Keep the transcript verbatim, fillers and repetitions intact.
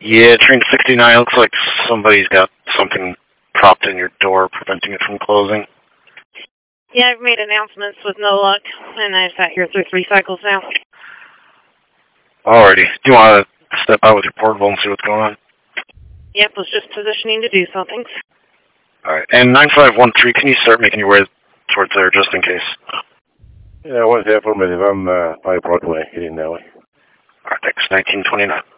Yeah, train sixty-nine. Looks like somebody's got something propped in your door, preventing it from closing. Yeah, I've made announcements with no luck, and I've sat here through three cycles now. Alrighty. Do you want to step out with your portable and see what's going on? Yep, was just positioning to do something. Alright. And nine five one three, can you start making your way towards there just in case? Yeah, one here, affirmative. I'm uh, by Broadway, heading that way. Alright, thanks. nineteen twenty-nine.